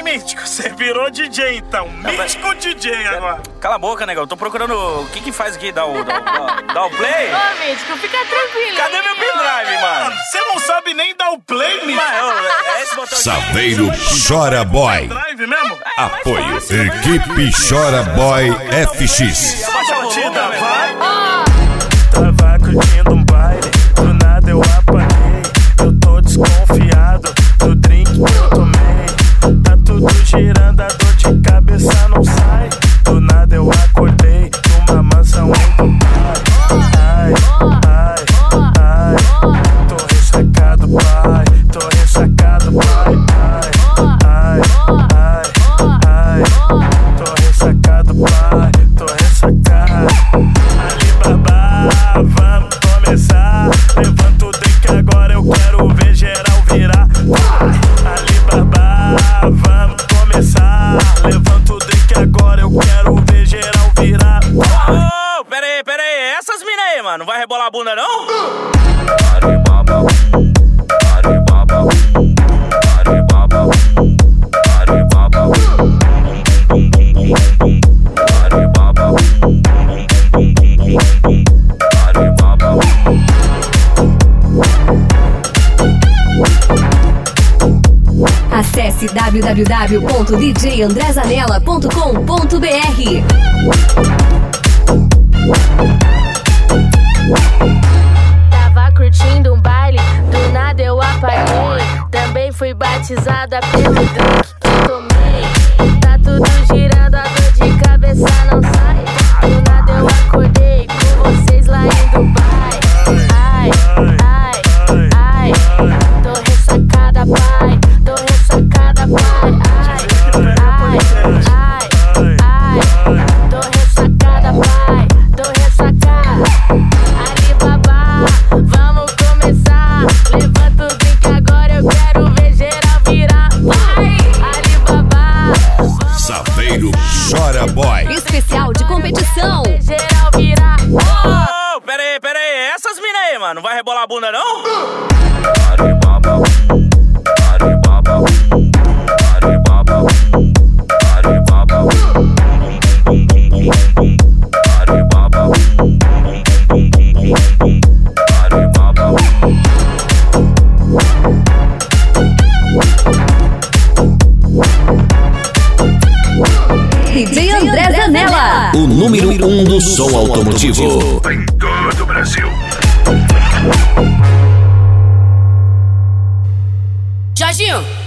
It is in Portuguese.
hein, Mítico? Você virou DJ, então. Mítico DJ agora. Cala a boca, negão. Tô procurando o que faz aqui. Dá o play? Ô, Mítico, fica tranquilo. Cadê meu pendrive, mano? Você não sabe nem dar o play, Mítico? É esse botão. Saveiro Chora Boy. Drive mesmo? Apoio Equipe Chora Boy FX. Baixa a batida, vai. Tava curtindo um baile, do nada eu apaguei. Eu tô desconfiado do drink que eu tomei. Tá tudo girando, a dor de cabeça não sai. Do nada eu acordei numa mansão em Dubai. Ai, ai, ai, tô ressacado, pai. Tô ressacado, pai. Ai, ai, ai, ai, tô ressacado, pai. Tô ressacado. Alibaba, vamos começar. Levanta o drink agora, eu quero ver geral virar. Alibaba, vamos começar. Levanta o drink agora, eu quero ver geral virar. Ô, pera aí. Essas mina aí, mano. Não vai rebolar a bunda, não? Alibaba, Alibaba, Alibaba, Alibaba, bum bum bum bum bum bum. Alibaba, bum bum bum bum bum bum. Alibaba. Acesse www.djandrezanella.com.br. Tava curtindo um baile, do nada eu apaguei. Também fui batizada pelo drink que eu tomei. Tá tudo girando, a dor de cabeça não sai. Do nada eu acordei com vocês lá em Dubai. Ai, ai, ai, tô ressacada, pai. Tô ressacada, pai. Ai, ai, ai, tô ressacada, pai. Tô ressacada. Alibaba, vamos começar. Levanta o drink agora, eu quero ver geral virar. Vai, Alibaba, Saveiro Chora Boy. Especial de competição. geral virar. Ô, pera aí. Essas mina aí, mano. Não vai rebolar a bunda, não? Alibaba, Alibaba, Alibaba, Alibaba, bum bum bum bum bum. Alibaba, bum bum bum bum bum. Alibaba. DJ André Zanella. O número 1 do som automotivo. Em todo o Brasil. Jorginho,